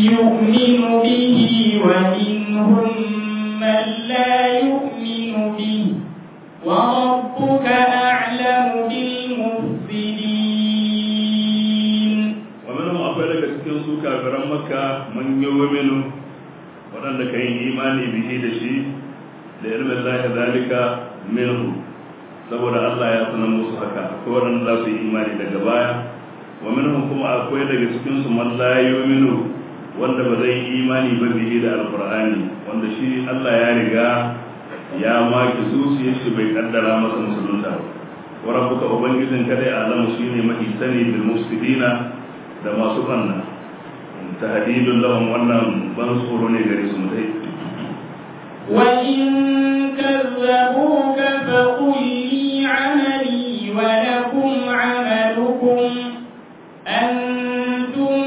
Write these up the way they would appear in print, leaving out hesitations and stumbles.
يؤمن به ومنهم من لا يؤمن به وربك أعلم بالمفسدين. ومنهم أقول لك تكنسوا كافرا مكة من يؤمن وأن كان إيماني به دشي لعلم الله ذلك منه saboda Allah ya sanar musu haka akwai waɗanda za su yi imani daga baya wa minhum kuma akwai daga cikin su man la yu'minu wanda ba zai yi imani ba bihi da alqur'ani wanda shi Allah ya riga ya maki zuciyar shi bai kaddara masa musulunta ba wa rabbuka ubangijin ka dai alamu shine mafi sani bil mufsidina da masu banna tahdidun lahum wannan ban tsoro ne gare su mutai wa in kazzabuka faqul li 'amali wa lakum 'amalukum antum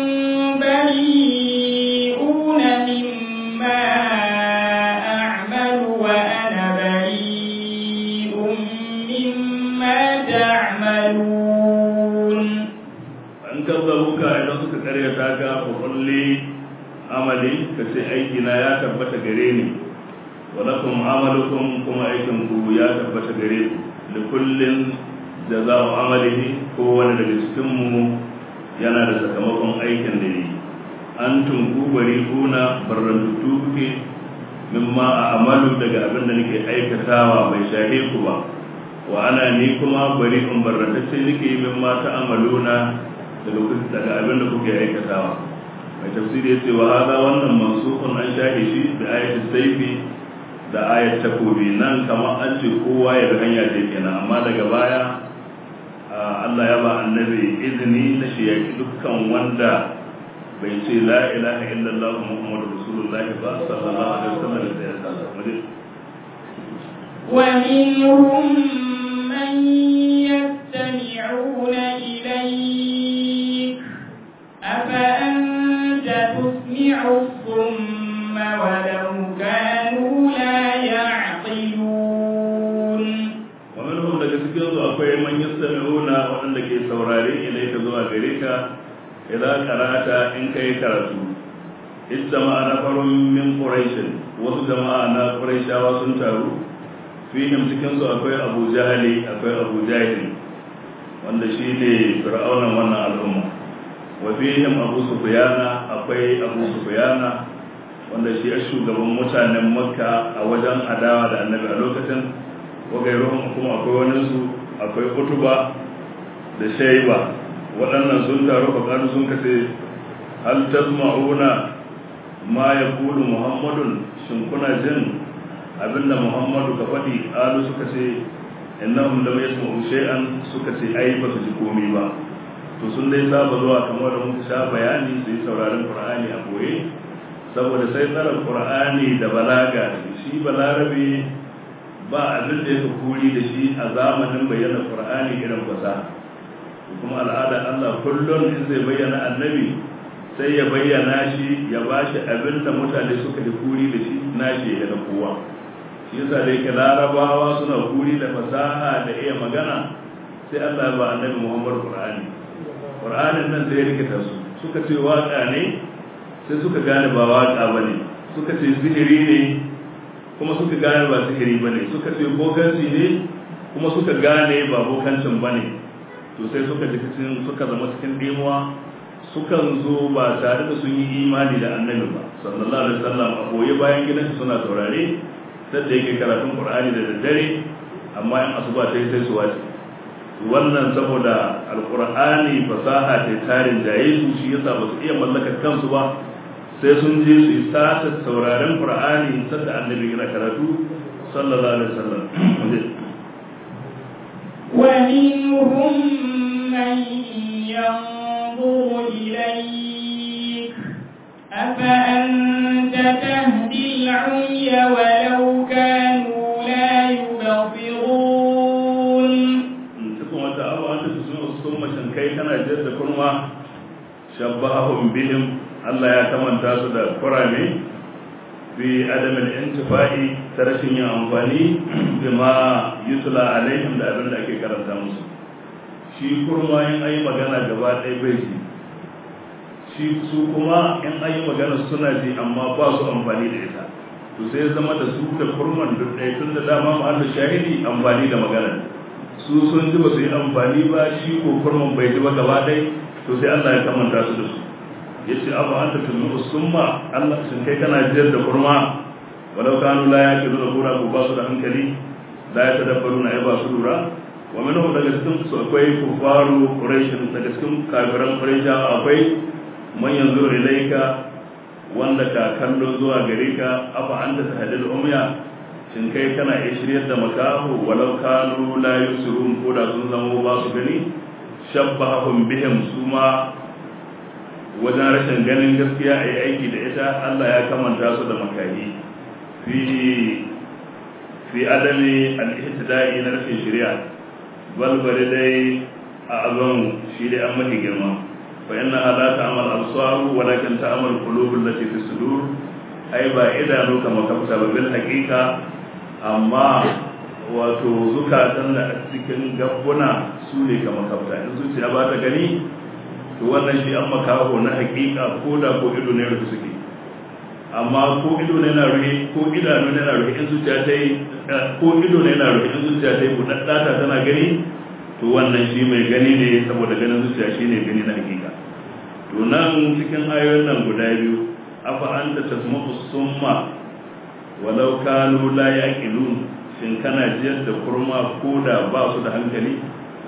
bari'una mimma a'malu wa ana bari'un mimma ta'malun. an kazzabuka idan suka karyata ka fa kulli amali kace aiki na ya tabbata gare ni walakum amalukum kuma aikin ku ya tabbata gare ku da kullin jaza'u amalihi ko wani daga cikin mu yana da sakamakon aikin da yi antum ku bari'una barrantu kuke mimma a'malu daga abin da nake aikatawa bai shahe ku ba wa ana ni kuma bari'un barrantacce nake mimma ta'amaluna daga abin da kuke aikatawa. Mai tafsiri yace wa hada wannan mansukun an shahe shi da ayatul sayfi da ayat takobi nan kamar an ce kowa ya bi hanya ce kenan amma daga baya Allah ya ba annabi izini na shi yaki dukkan wanda bai ce la ilaha illallah muhammadu rasulullah ba sallallahu alaihi wasallam da ya sallama wa minhum man yastami'una ilayk afa anta tusmi'u summa walau kanu akwai man yastami'una waɗanda ke saurare ilai ka zuwa gare ka idan karata in kai karatu ijtama'a nafarun min quraish wasu jama'a na quraishawa sun taru fihim cikin su akwai Abu Jahali akwai Abu Jahil wanda shine fir'aunan wannan al'umma wa fihim Abu Sufyana akwai Abu Sufyana wanda shi shugaban mutanen Makka a wajen adawa da Annabi a lokacin wagairuhun kuma akwai wani su akwai Utuba da Shayba waɗannan sun taru fakadu sun kace hal tasma'una ma yaqulu Muhammadun shin kuna jin abinda Muhammadu ka faɗi alu suka ce innahum lam yasma'u shay'an suka ce ai ba su ji komai ba to sun dai saba zuwa kamar da muka sha bayani su yi sauraron Qur'ani a boye saboda sai tsara Qur'ani da balaga shi balarabe ba abin da yake kuri da shi a zamanin bayyana Qur'ani irin fasaha kuma al'ada Allah kullum in zai bayyana annabi sai ya bayyana shi ya bashi abin da mutane suka da kuri da shi nashi ya da kowa shi yasa da yake larabawa suna kuri da fasaha da iya magana sai Allah ya ba annabi Muhammad Qur'anin nan sai ya rikita su suka ce waka ne sai suka gane ba waka bane suka ce sihiri ne kuma suka gane ba sihiri bane suka ce bokanci ne kuma suka gane ba bokancin bane to sai suka zama cikin dimuwa sukan zo ba tare da sun yi imani da annabi ba sallallahu alaihi wasallam a boye bayan gidansu suna saurare sai da yake karatun Qur'ani da daddare amma in asuba sai su wace wannan saboda alqur'ani fasaha ta tarin jaye su shi yasa ba su iya mallakar kansu ba sai sun je su yi sata sauraren Qur'ani sanda annabi yana karatu sallallahu alaihi wasallam ومنهم من ينظر إليك أفأنت تهدي العمي ولو كانوا لا يبصرون تكون وتعالى أنت تسمع الصم شنكي كان جد كرما شبههم بهم الله يتمنى تاسد قرامي في عدم الانتفاع ترشين أنفاني بما يتلى عليهم لأبن لأكي كرمتا مسلم shi kurma yin ayi magana gaba ɗaya bai ji shi su kuma in an yi magana suna ji amma ba su amfani da ita, to sai zama da su da kurman duk ɗaya tun da dama ma'alla shahidi amfani da magana, su sun ji ba su yi amfani ba, shi ko kurman bai ji ba gaba ɗaya, to sai Allah ya kamanta su da su. Ya ce abu an ta tunu summa Allah sun kai kana jiyar da kurma walau kanu la ya kiru da kura ko ba su da hankali la ya tadabbaru na ya ba su lura. Wa minhum daga cikin su akwai kufaru quraish, daga cikin kafiran quraish akwai man yanzu ilaika wanda ka kallo zuwa gare ka afa anta tahdil umya, shin kai kana iya shiryar da makahu walau kanu la yusirun, ko da sun zama ba su gani. Shabbahum bihim, su ma wajen rashin ganin gaskiya a yi aiki da ita Allah ya kamanta su da makahi fi adami al-ihtida'i na rashin shari'a, balbari dai a azon shi dai an mafi girma. fa inna la ta'mal absaru walakin ta'mal qulubul lati fi sudur, ai ba idanu kamar kafta ba bil haqiqa, amma wato zukatan da a cikin gabbuna su ne kamar kafta. In zuciya ba ta gani to wannan shi an makaho na haqiqa, ko da ko ido ne rufe suke, amma ko ido ne na rufe ko idanu ne na rufe in zuciya ta yi, ko ido ne na rufe in zuciya ta yi buɗaɗɗata tana gani, to wannan shi mai gani ne, saboda ganin zuciya shi ne gani na hakika. To nan cikin ayoyin nan guda biyu, afa anta tasma'u summa walau kanu la yaqilun, shin kana jiyar da kurma ko da ba su da hankali.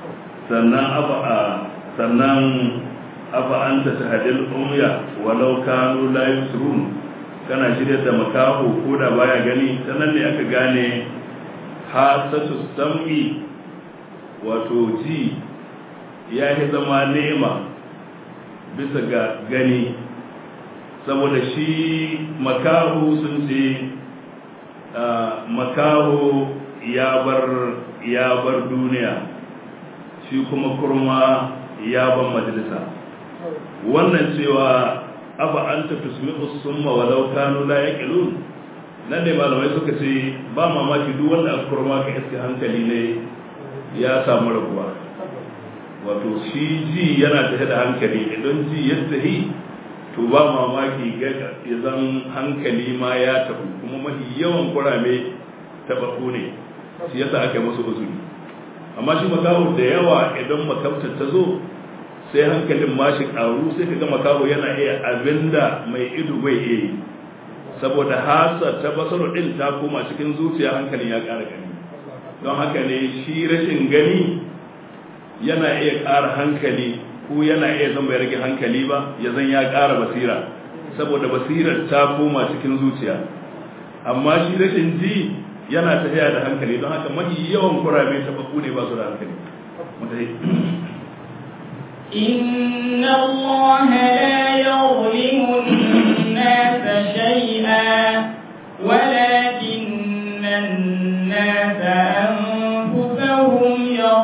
Sannan afa anta tahdil umya walau kanu la yusrun, kana shirya da makaho ko da baya gani. Sannan ne aka gane hasatu sam'i, wato ji ya yi zama nema bisa ga gani, saboda shi makaho sun ce makaho ya bar duniya, shi kuma kurma ya bar majalisa. Wannan cewa afa anta tusmi'u summa walau kanu la yaqilun, nan ne malamai suka ce ba mamaki duk wanda aka kurma ka iske hankali ne ya samu rabuwa, wato shi ji yana tafi da hankali, idan ji ya tafi to ba mamaki ga zan hankali ma ya tafi, kuma mafi yawan kurame tabaku ne, shi yasa aka yi musu uzuri. Amma shi makaho da yawa idan makabtar ta zo sai hankalin ma shi ƙaru, sai ka ga makaho yana iya abinda mai ido bai iya yi, saboda hasa ta basaro ɗin ta koma cikin zuciya, hankalin ya ƙara gani. Don haka ne shi rashin gani yana iya ƙara hankali, ko yana iya zan bai rage hankali ba, ya zan ya ƙara basira, saboda basirar ta koma cikin zuciya. Amma shi rashin ji yana tafiya da hankali, don haka mafi yawan kurame tabaku ne ba su da hankali. إن الله لا يظلم الناس شيئا ولكن الناس أنفسهم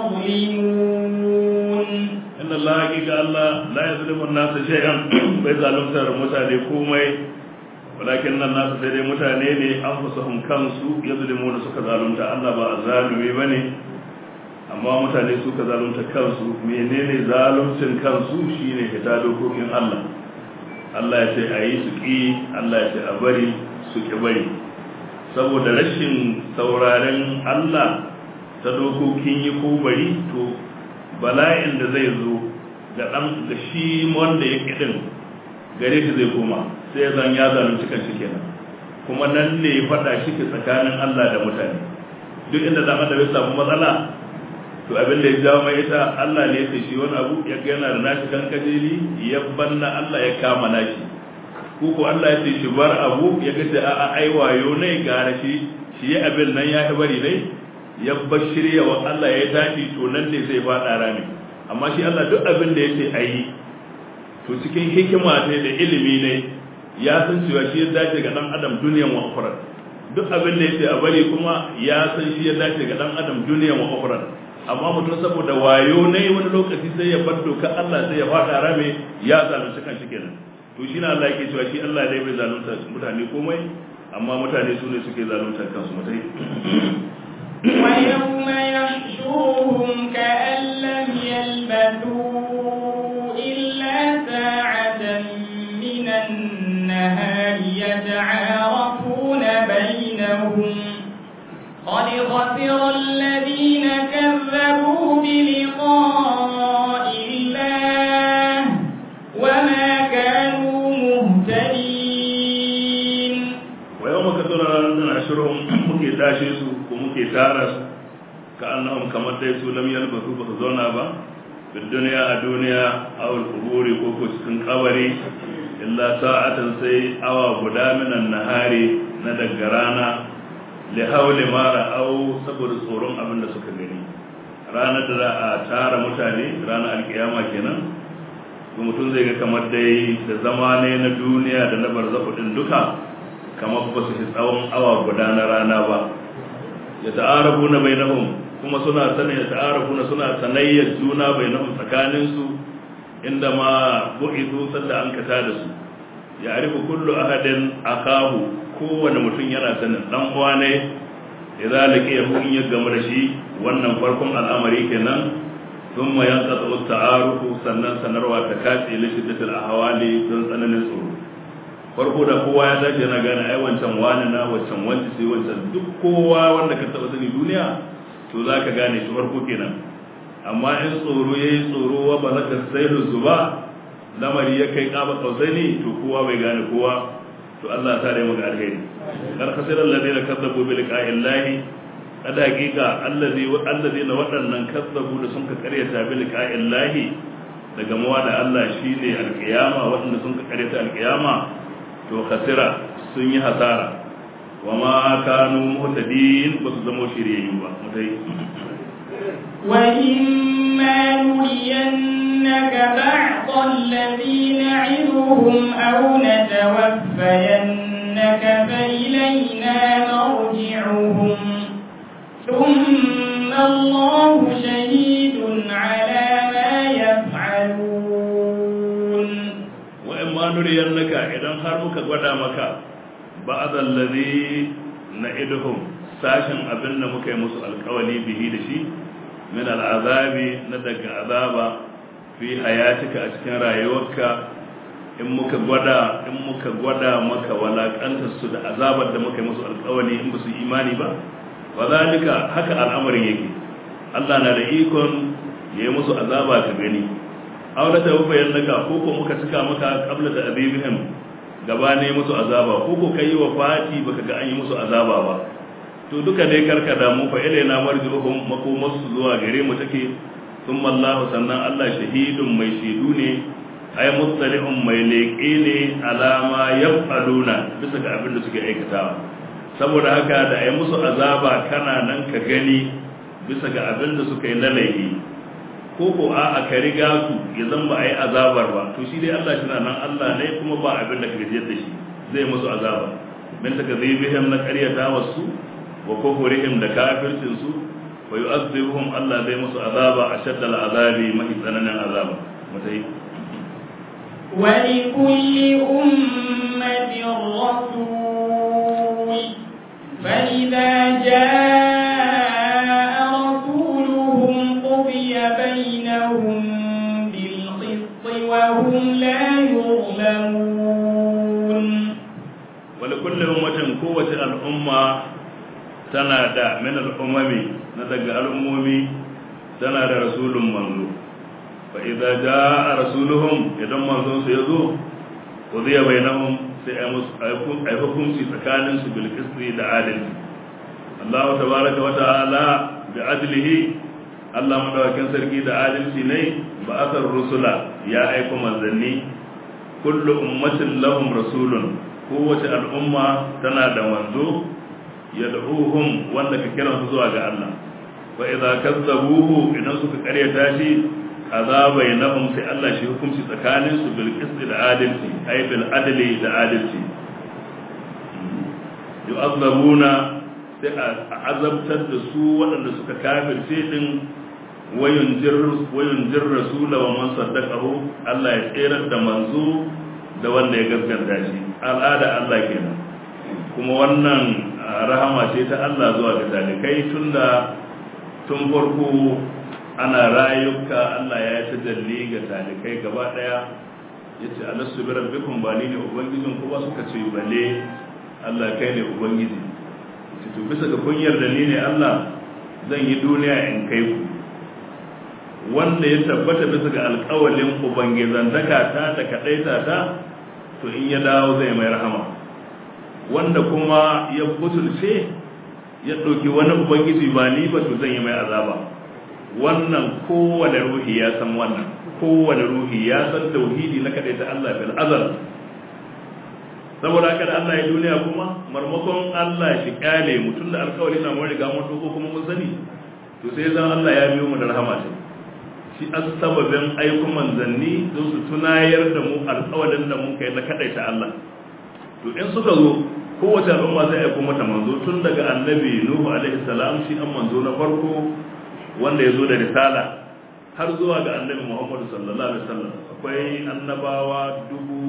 يظلمون. إن الله حقيقة الله لا يظلم الناس شيئا بإذا لم تر متعني كومي ولكن الناس سيدي متعني أنفسهم كنسو يظلمون سكا ظالمتا الله بأظالمي بني amma mutane suka zalunta kansu. Menene zaluncin kansu? Shine fita dokokin Allah. Allah ya ce a yi su ƙi, Allah ya ce a bari su ƙi bari, saboda rashin sauraren Allah ta dokokin yi ko bari, to bala'in da zai zo ga shi wanda ya ƙi gare shi zai koma, sai ya zan ya zalunci kan shi kenan. Kuma nan ne ya faɗa shi tsakanin Allah da mutane. Duk inda da bai samu matsala, to abin da ya jawo mai ita Allah ne ya shi wani abu ya ga yana da nashi kan kajeli, ya banna Allah ya kama nashi, ko Allah ya ce shi bar abu ya ga da a'a ai wayo ne gara shi ya abin nan ya bari ne, ya bashirya wa Allah ya tashi, to nan ne sai fada rami. Amma shi Allah duk abin da yace ayi, to cikin hikima ne da ilimi ne ya san cewa shi ya dace ga dan adam duniyan wa ukhra. Duk abin da yace a bari kuma ya san shi ya dace ga dan adam duniyan wa ukhra. Amma mutum saboda wayo ne wani lokaci sai ya bar doka Allah, sai ya fada rame, ya zalunci kan shi kenan. To shi na Allah yake cewa shi Allah dai bai zalunta mutane komai, amma mutane su ne suke zalunta kansu mutai. Wa yawma yahshuruhum ka'an lam yalbathu illa sa'atan النهار يتعارفون بينهم قد خسر الذين كذبوا بلقاء الله وما كانوا مهتدين. ويوم كثر نحشرهم muke tashe su ko muke tara su كأنهم كما دايسوا لم يلبثوا بخزونا با بالدنيا الدنيا أو القبور كوكو سكن قبري إلا ساعة سي أو غدا من النهار ندقرانا لحول ما رأوا سبر صورهم أبن سكا gani ranar da za a tara mutane ranar alkiyama kenan to mutum zai ga kamar dai da zama ne na duniya da na barzahu din duka kamar ba su tsawon awa guda na rana ba ya ta'arafu na bainahum kuma suna sanin ya ta'arafuna suna sanayyar juna bainahum tsakaninsu inda ma bu'ithu sadda an kata da su ya arifu kullu ahadin akahu kowane mutum yana sanin dan uwa ne idan laqiyahu in ya gama da shi wannan farkon al'amari kenan thumma yanqatu at-ta'arufu sannan sanarwa ta kace li shiddatil ahwali don tsananin tsoro farko da kowa ya tashi yana gane ai wancan wani na wancan wanci sai wancan duk kowa wanda ka taba sani duniya to za ka gane shi farko kenan amma in tsoro ya yi tsoro wa ba zaka sai da zuba lamari ya kai kaba kausai ne to kowa bai gane kowa to Allah ta rai maka alheri kar khasira alladheena kazzabu bi liqa'i llahi kada hakika alladheena wadannan kazzabu da sun ka karyata bi liqa'i llahi daga mawa da Allah shine alqiyama wadanda sun ka karyata alqiyama to khasira sun yi hasara وما كانوا مهتدين بسزمو شريعين متي وإما نرينك بعض الذي نعدهم أو نتوفينك فإلينا مرجعهم ثم الله شهيد على ما يفعلون. وإما نرينك إذا خرمك غدا مكا بعض الذي نعدهم ساشن abin da muka yi musu alkawali bihi da shi min al'azabi na daga azaba fi hayatika a cikin rayuwarka in muka gwada maka walakantar su da azabar da muka yi musu alkawali in ba su imani ba wa zalika haka al'amarin yake Allah na da ikon ya yi musu azaba ka gani aw la tawfayan laka ko muka cika maka qabla da abibihim gabane musu azaba ko kai wa fati baka ga an yi musu azaba ba to duka dai karka da mu fa ilaina marjuhum makomasu zuwa gare mu take thumma Allah sannan Allah shahidun mai shidu ne ay mutsalihun mai leƙe ne alama yafaluna bisa ga abin da suke aikatawa saboda haka da ai musu azaba kana nan ka gani bisa ga abin da suka yi na laifi ko a ka riga su ya zan ba a yi azabar ba to shi dai Allah shi nan Allah ne kuma ba abin da ka gajiyar da shi zai musu azaba min ta gazi bihim na karyata wasu wa kufurihim da kafircin su wa yu'azzibuhum Allah zai musu azaba ashadda al'azabi mahi tsananin azaba mutai wa li kulli ummatin rasul fa idza jaa rasuluhum qudiya bainahum bil qist wa hum la yuzlamun. wa li kulli ummatin quwwati al-umma tana da min al'umami na daga al'ummomi tana da rasulun manzo fa idza jaa rasuluhum idan manzon su yazo qudiya bainahum sai ay hukunci tsakanin su bil qisti da adalci Allah tabaaraka wa ta'ala bi adlihi Allah madawakin sarki da adalci ne ba asar rusula ya aika manzanni kullu ummatin lahum rasulun kowace al'umma tana da manzo yad'uhum wanda ka kira su zuwa ga Allah wa idza kazzabuhu idan suka karyata shi azabainahum sai Allah shi hukunci tsakanin su bil qist da adalci ay bil adli da adalci yu'azzabuna sai azabtar da su waɗanda suka kafirce din wayunjir rasula wa man saddaqahu Allah ya tsirar da manzo da wanda ya gaskata shi al'ada Allah kenan kuma wannan rahama ce ta Allah zuwa ga talikai tun farko ana rayuka Allah ya tajalli ga talikai gaba daya yace alastu bi rabbikum ba ni ne ubangijin ku ba, suka ce bale Allah kai ne ubangiji. Yace to bisa ga kunyar da ni ne Allah zan yi duniya in kai ku. Wanda ya tabbata bisa ga alƙawalin ubangizantaka ta da kadaita ta, to in ya dawo zai mai rahama. Wanda kuma ya butulce ya ɗauki wani ubangiji ba ni ba, to zan yi mai azaba. Wannan kowane ruhi ya san wannan, kowane ruhi ya san tauhidi na kadaita Allah fil azal. Saboda haka da Allah ya duniya kuma marmakon Allah shi kyale mutum da alƙawari na mun riga mun doko kuma mun sani, to sai zan Allah ya biyo mu da rahama ce. Shi asbabin ayyukan manzanni don su tunayar da mu alƙawarin da mun kai na kadaita Allah. To in suka zo kowace al'umma sai aiko mata manzo, tun daga annabi Nuhu alaihi salam shi an manzo na farko wanda ya zo da risala, har zuwa ga annabi Muhammadu sallallahu alaihi wasallam akwai annabawa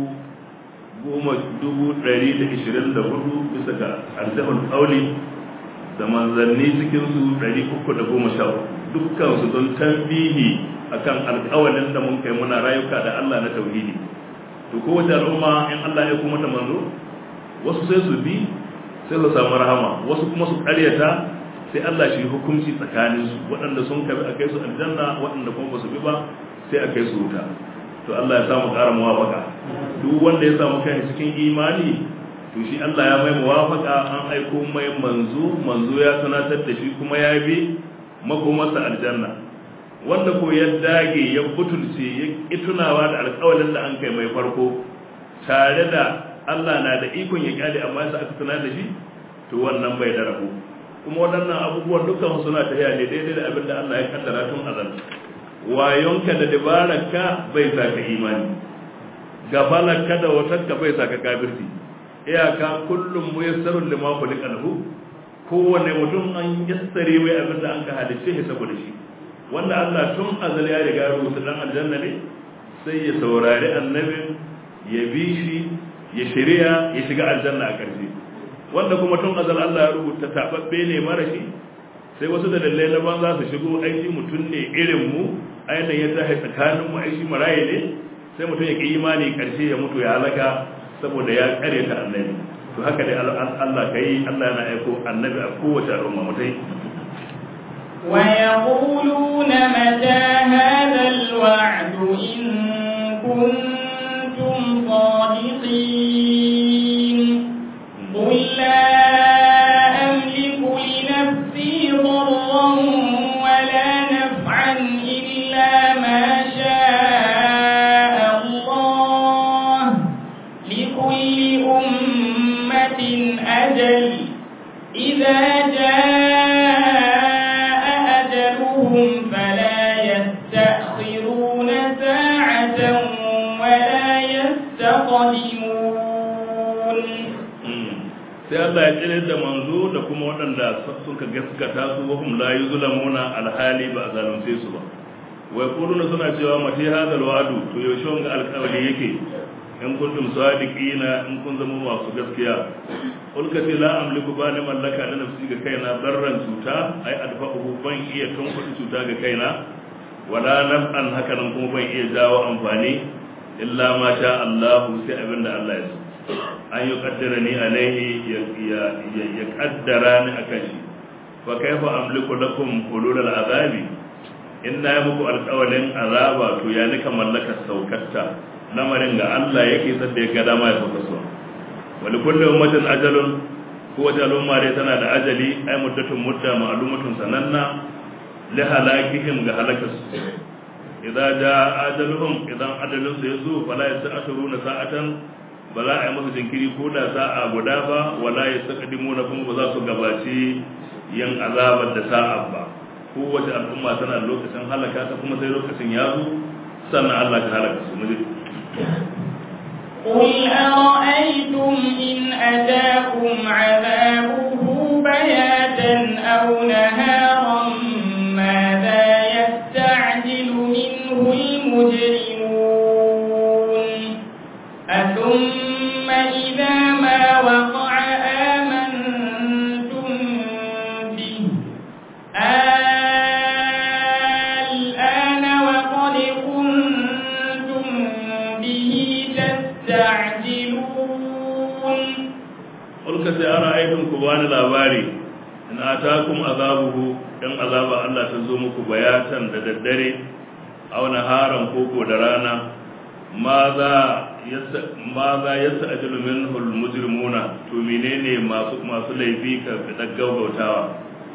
10,124 bisa ga arzihul qauli da manzanni cikin su 313, dukkan su don tambihi akan alƙawalin da mun kai muna rayuka da Allah na tauhidi. To kowace al'umma in Allah ya kuma ta manzo, wasu sai su bi sai su samu rahama, wasu kuma su ƙaryata sai Allah shi hukunci tsakanin su, waɗanda sun kabi a kai su aljanna, waɗanda kuma ba su bi ba sai a kai su wuta. To Allah ya samu ƙara muwafaka. Duk wanda ya samu kai cikin imani, to shi Allah ya mai muwafaka, an aiko mai manzo ya sanatar da shi kuma ya bi makomarsa aljanna. Wanda ko ya dage ya butulce ya itunawa da alƙawalin da an kai mai farko, tare da Allah na da ikon ya kyale amma sai aka tuna da shi, to wannan bai da rabo. Kuma waɗannan abubuwan dukkan suna tafiya ne daidai da abin da Allah ya kaddara tun azal. Wayonka da dabararka bai sa ka imani, gafalarka da watarka bai sa ka kafirci. Iyaka kullum muyassarun lima khuliqa lahu, kowanne mutum an yassare mai abin da an ka halice shi saboda shi. Wanda Allah tun azal ya riga rubuta dan aljanna ne, sai ya saurari annabin, ya bi shi, ya shirya, ya shiga aljanna a ƙarshe. Wanda kuma tun azal Allah ya rubuta tababbe ne mara shi, sai wasu da dalilai na banza su shigo, aiki mutum ne irin mu, ainihin ya tahi tsakanin mu, aiki maraye ne, sai mutum ya ƙi imani ƙarshe ya mutu ya halaka saboda ya ƙare ta annabi. To haka dai Allah kai, Allah yana aiko annabi a kowace al'umma mutai. ويقولون متى هذا الوعد إن كنتم صادقين قل لا أملك لنفسي ضرا ولا نفعا إلا ما شاء الله لكل أمة أجل إذا جاء فلا يستأخرون ساعة ولا يستقدمون. sai Allah ya tsere da manzo da kuma waɗanda suka gaskata su wahum la yuzlamuna alhali ba a zalunce su ba. Wai kuruna suna cewa mati hadal wa'du, to yaushe wanga alƙawari yake in kuntum sadiqina, in kun zama masu gaskiya. Ulka ce la amliku ba ni mallaka da nafsi ga kaina darran cuta, ai adfa'uhu ban iya tunkuɗi cuta ga kaina, wala naf'an hakanan kuma ban iya jawo amfani illa ma sha Allah, sai abinda Allah ya so. An yi kaddara ni alaihi ya kaddara ni akan shi. Fa kaifa amliku lakum hulul azabi, in na yi muku alƙawalin azaba, to ya nika mallakar saukarta. Lamarin ga Allah yake sadda ya ga dama ya sauka su. Wani kulli ummatin ajalun, ko wata al'umma dai tana da ajali, ai muddatun mudda ma'lumatun sananna li halakihim ga halakarsu. Idza jaa ajaluhum, idan ajalun su yazo, fala yasta'khiruna sa'atan, ba za a yi musu jinkiri ko da sa'a guda ba, wala yastaqdimuna, kuma ba za su gabaci yin azabar da sa'a ba. Kowace al'umma tana da lokacin halaka ta, kuma sai lokacin ya zo sannan Allah ka halaka su. قل أرأيتم إن أتاكم عذابه بياتا أو نهارا ماذا يستعجل منه المجرمون أثم إذا ما وقع آمنتم به الآن وقد كنتم به ulka sai ara aidun ku bani labari in atakum azabuhu dan azaba Allah ta zo muku bayatan da daddare aw naharan koko da rana ma za yasta'jilu minhu al-mujrimuna to menene masu laifi ka da gaggautawa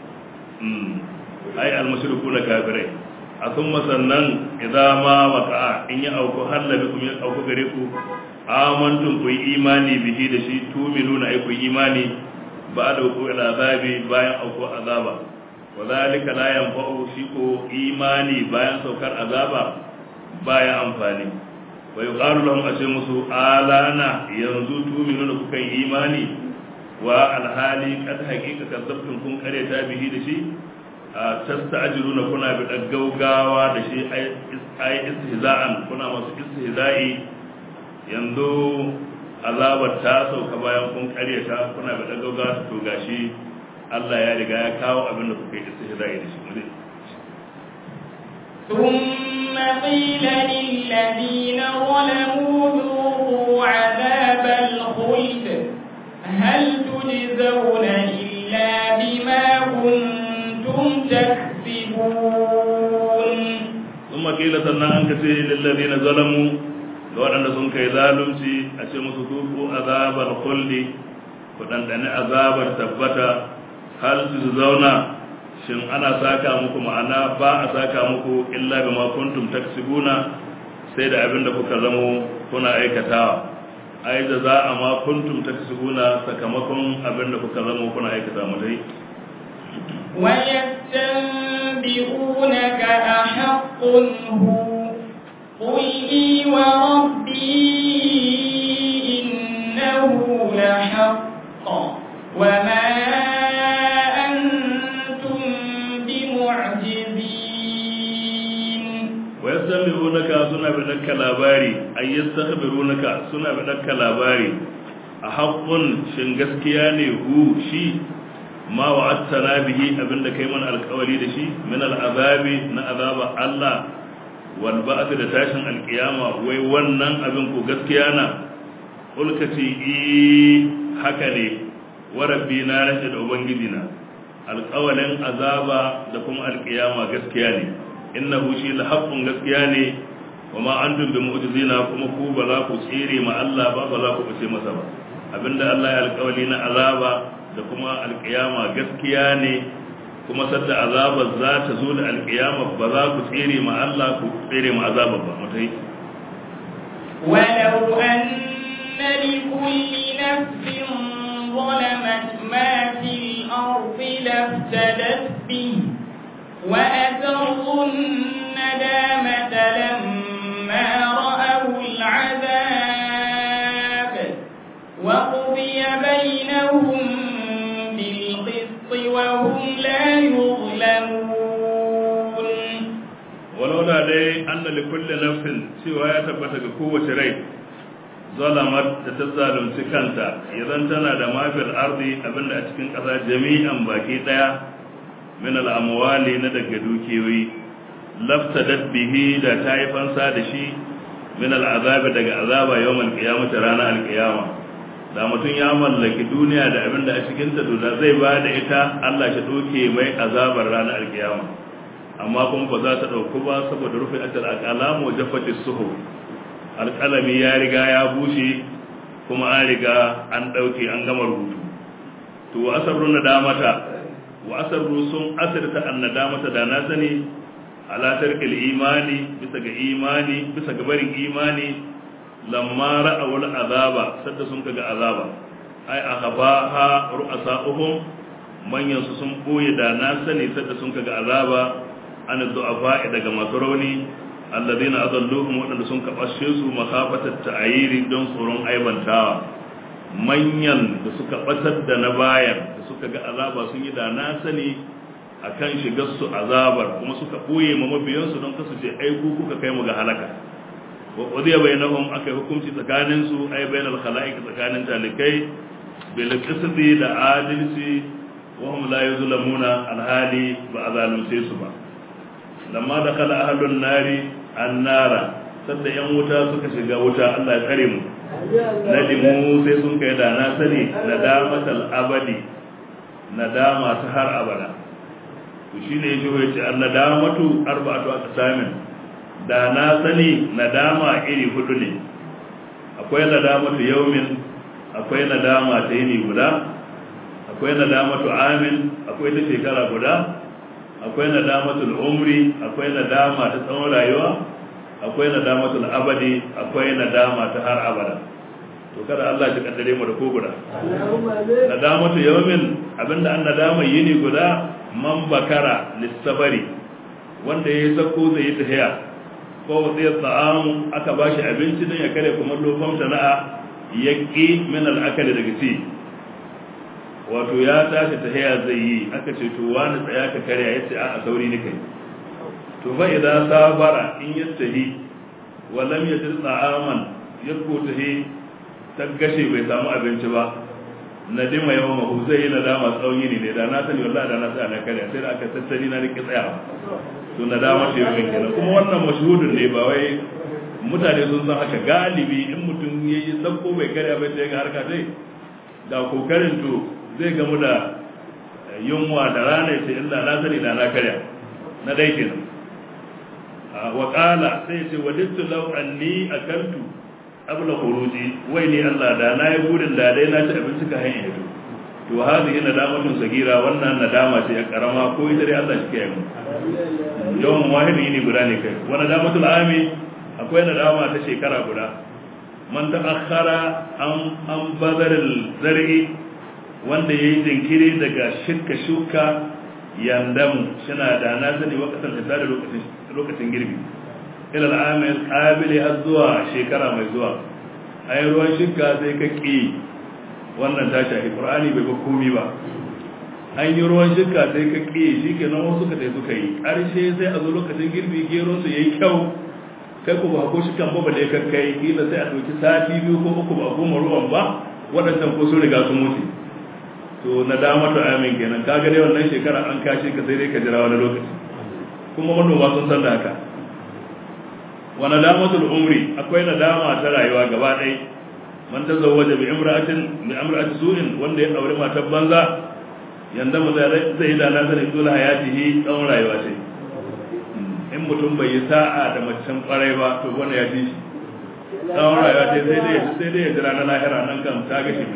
ai al-mushrikuna kafirai athumma sannan idza ma waqa'a in ya auku halabi kuma ya auku gare ku amantum ku imani bihi da shi tuminuna ai ku imani ba da ku ila azabi bayan auku azaba wa zalika la yanfa'u shi ko imani bayan saukar azaba baya amfani wa yuqalu lahum ashe musu alana yanzu tuminuna kukan imani wa alhali kad haqiqa kadzabtum kun kareta bihi da shi tasta'jiluna kuna bi gaugawa da shi ai istihza'an kuna masu istihza'i yanzu azabar ta sauka bayan kun karyata kuna bi gaugawa to gashi Allah ya riga ya kawo abin da kuka yi istihza'i da shi ثم قيل للذين ظلموا ذوقوا عذاب الخلد هل تجزون إلا بما كنتم تكسبون ثم قيل سنة أنك للذين ظلموا وأن سنك ظالمتي أشمس ذوقوا عذاب الخلد وأن عذاب الثبت هل تجزون shin ana saka muku ma'ana ba a saka muku illa bima kuntum taksibuna sai da abinda kuka zamo kuna aikatawa ai da za a ma kuntum taksibuna sakamakon abinda kuka zamo kuna aikata mu dai wa yastanbi'unaka ahaqqun hu qul li wa rabbi innahu la haqq wa ma yastakhbirunaka suna bidakka labari ay yastakhbirunaka suna bidakka labari a haqqun shin gaskiya ne hu shi ma wa'adtana bihi abinda kai mana alƙawari da shi min al'azabi na azaba Allah wal ba'th da tashin alƙiyama wai wannan abin ko gaskiya na ulkati haka ne wa rabbi na rashi da ubangiji na alƙawalin azaba da kuma alƙiyama gaskiya ne innahu shi la haqqun gaskiya ne wa ma antum bi mu'jizina kuma ku ba za ku tsire ma Allah ba za ku bace masa ba abinda Allah ya alƙawali na azaba da kuma alƙiyama gaskiya ne kuma sadda azabar za ta zo da alƙiyama ba za ku tsire ma Allah ku tsire ma azaba ba mutai walau anna likulli nafsin ظلمت ما في الأرض لافتدت به وأسروا الندامة لما رأوا العذاب وقضي بينهم بالقسط وهم لا يظلمون ولولا دai أن لكل نفس سوى يتبتك قوة ري ظلمت تتظالم سكنتا إذا تنا دما في الأرض أبن أتكن قضى جميعا باكي ديا min al'amwali na daga dukiyoyi laftadat bihi da ta yi fansa da shi min al'azabi daga azaba yau malkiyamata ranar alkiyama da mutum ya mallaki duniya da abin da a cikinta da zai ba da ita Allah shi doke mai azabar ranar alkiyama amma kuma ba za ta ɗauku ba saboda rufe atal alƙalamu jafati suhu alƙalami ya riga ya bushe kuma an riga an ɗauke an gama rubutu to asarun nadamata wa asarru sun asirta annadamata da na sani ala tarkil imani bisa ga imani bisa ga barin imani lamma ra'awul azaba sadda sun kaga azaba ai akhbaha ru'asa'uhum manyan su sun boye da na sani sadda sun kaga azaba an du'afa daga masu rauni alladhina adalluhum wadanda sun kabashe su makhafatat ta'ayiri don tsoron aibantawa manyan da suka batar da na bayan da suka ga azaba sun yi da na sani akan shigar su azabar kuma suka boye ma mabiyansu don kasu ce ai ku kuka kai mu ga halaka wa qudiya bainahum akai hukunci tsakanin su ai bainal khalaiq tsakanin talikai bil qisdi da adalci wa hum la yuzlamuna alhali ba azalumce su ba lamma dakala ahlun nari annara sadda yan wuta suka shiga wuta Allah ya kare mu nadimu sai sun kai da na sani nadamatal abadi nadama ta har abada to shine yace wai ce annadamatu arba'atu aqsamin da na sani nadama iri hudu ne akwai nadamatu yawmin akwai nadama ta yini guda akwai nadamatu amin akwai ta shekara guda akwai nadamatul umri akwai nadama ta tsawon rayuwa akwai nadamatul abadi akwai nadama ta har abada to kada Allah ya kaddare mu da ko guda nadamatu yawmin abinda an nadama yini guda man bakara lissabari wanda yayi sako zai yi tahiya ko zai ta'amu aka bashi abinci dan ya kare kuma lokacin sana'a yaqi min al-akali daga ci wato ya tashi tahiya zai yi aka ce to wani tsaya ka kare yace a sauri ne kai to fa idza sabara in yastahi wa lam yajid ta'aman yakko tahi gashe bai samu abinci ba nadima yawan mahu zai yi nadama tsawon yini ne da na sani wallahi da na tsaya na kare sai da aka tattali na rike tsaya to nadama ce yawan kenan kuma wannan mashhudun ne ba wai mutane sun san haka galibi in mutum yayi sabko bai kare bai sai ga harka dai da kokarin to zai gamu da yunwa da rana sai illa na sani da na kare na dai kenan wa qala sai ce wadittu law anni akaltu abla khuruji wai ne Allah da na yi burin da dai na ci abinci ka hanyar to to hadhihi nadamatun sagira wannan nadama ce karama ko ita dai Allah shi ke yi yawan wahidi ne guda ne kai wa nadamatul ami akwai nadama ta shekara guda man ta'akhkhara an bazaril zar'i wanda yayi jinkiri daga shirka shuka yandamu shina da na sani wakatan da lokacin girbi ila al'amil qabili har zuwa shekara mai zuwa ai ruwan shirka sai ka ki wannan ta shafi qur'ani bai ba komai ba an yi ruwan shirka sai ka ki shikenan wasu suka suka yi karshe sai a zo lokacin girbi gero su yayi kyau kai ku ba ko shikan ba balle ka kai kila sai a dauki sati biyu ko uku ba goma ruwan ba wadannan ko sun riga sun mutu to nadamatu amin kenan kaga dai wannan shekara an kashe ka sai dai ka jira wani lokaci kuma manoma sun san da haka wa nadamatul umri akwai nadama ta rayuwa gaba ɗaya man tazawwaja bi imra'ati su'in wanda ya aure matar banza yanda mu zai yi da na sani dole hayatihi tsawon rayuwa ce in mutum bai yi sa'a da macen kwarai ba to wanda ya ji shi tsawon rayuwa ce sai dai ya jira na lahira nan kan ta gashi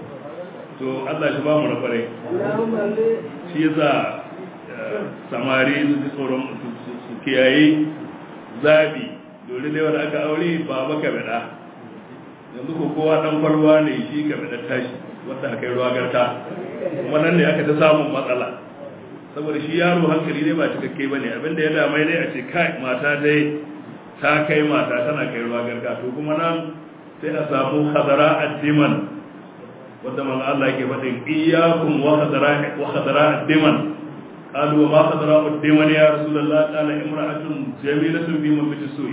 to Allah shi ba mu na kwarai shi yasa samari su ji tsoron su kiyaye zabi dole dai wanda aka aure ba baka bada yanzu ko kowa dan kwalwa ne shi ka bada tashi wanda aka yi ruwa garta wannan ne aka ta samun matsala saboda shi yaro hankali ne ba cikakke bane abinda ya damai ne a ce kai mata dai ta kai mata tana kai ruwa garka to kuma nan sai a samu khadara ad-diman wanda man Allah yake faɗin iyyakum wa khadara ad-diman qalu wa ma khadara ad-diman ya rasulullah qala imra'atun jamilatun bi mabiti su'i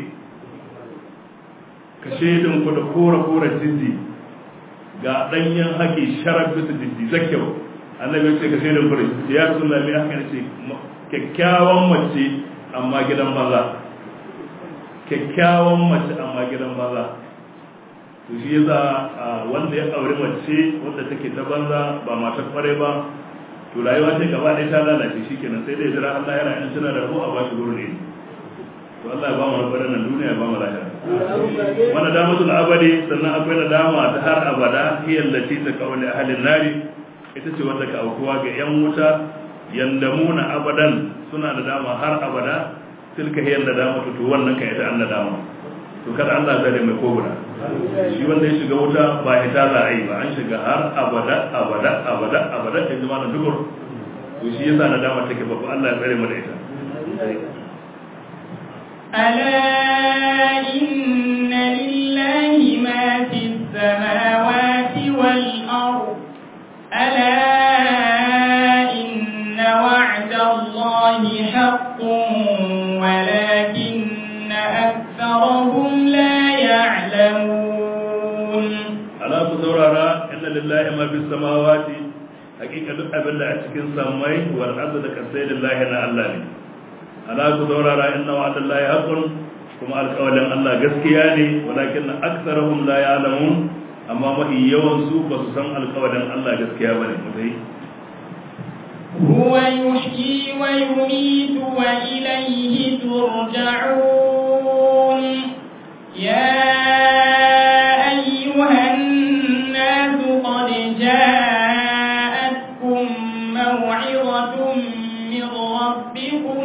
kashe din ku da kora jiddi ga danyen haki sharab bisu jiddi zakkau annabi ce kashe din kure ya rasulullah mai haka ce kyakkyawan mace amma gidan banza kyakkyawan mace amma gidan banza to shi yasa wanda ya aure mace wanda take ta banza ba matar kware ba to rayuwa ce gaba ɗaya ta lalace shikenan sai dai jira Allah yana in tana da rabo a bashi gurin ne to Allah ya ba mu rabbana nan duniya ya ba mu lahira wannan damatul abadi sannan akwai nadama ta har abada hiya allati takawli ahlin nari ita ce wanda ka aukuwa ga yan wuta yandamuna abadan suna da dama har abada tilka hiya nadama to wannan kai ita an nadama to kada Allah zai mai koguna shi wanda ya shiga wuta ba ita za a yi ba an shiga har abada in zama na dukur to shi yasa na dama take babu Allah ya tsare mu da ita ala inna lillahi ma fis samawati wal ard ala inna wa'da Allahi haqqun walakinna aktharahum la ya'lamun ala ku saurara inna lillahi ma fis samawati hakika duk abin da a cikin samai wal ardi da kasai lillahi na Allah ne ala ku saurara inna wa'dallahi haqqun kuma alƙawalin Allah gaskiya ne walakin aktsaruhum la ya'lamun amma mafi yawan su ba su san alƙawalin Allah gaskiya bane mutai هو يحيي ويميت وإليه ترجعون يا أيها الناس قد جاءتكم موعظة من ربكم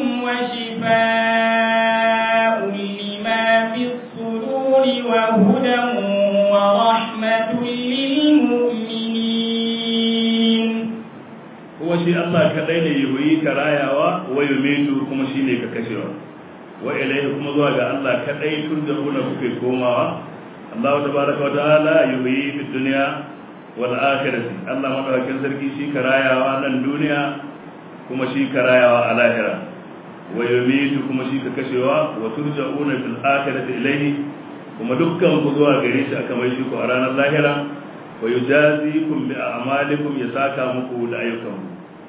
وشفاء لما في الصدور وهدى ورحمة للمؤمنين kuma shi Allah kadai ne yuhyi karayawa wa yumitu kuma shi ne ka kashewa wa ilayhi kuma zuwa ga Allah kadai turja'una kuke komawa Allah tabaaraka wa ta'ala yuhyi fid dunya wal akhirati Allah madaukakin sarki shi karayawa nan duniya kuma shi karayawa a lahira wa yumitu kuma shi ka kashewa wa turja'una fil akhirati ilayhi kuma dukkan ku zuwa gare shi aka mai shi ku a ranar lahira wa yujazikum bi a'malikum yasaka muku da ayyukanku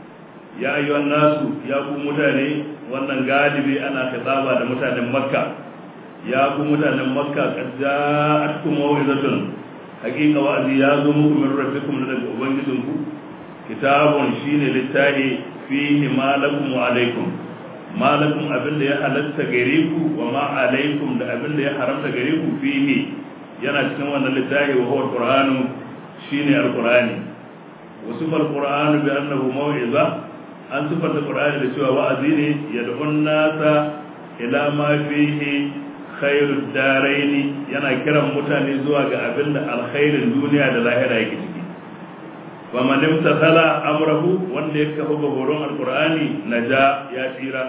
ya ayyuhan nasu ya ku mutane wannan galibi ana khitaba da mutanen makka ya ku mutanen makka qad ja'atkum maw'izatun haqiqa wa'azi ya zo muku min rabbikum daga ubangijinku kitabun shine littafi fihi ma lakum wa alaykum ma lakum abinda ya halatta gare ku wa ma alaykum da abinda ya haramta gare ku fihi yana cikin wannan littafi wa huwa alqur'anu shine alqur'ani wa sifal qur'anu bi annahu maw'iza an sifar da qur'ani da cewa wa'azi ne yad'un nasa ila ma fihi khairud daraini yana kiran mutane zuwa ga abinda alkhairin duniya da lahira yake ciki wa man imtathala amrahu wanda ya kafa horon alqur'ani naja ya tsira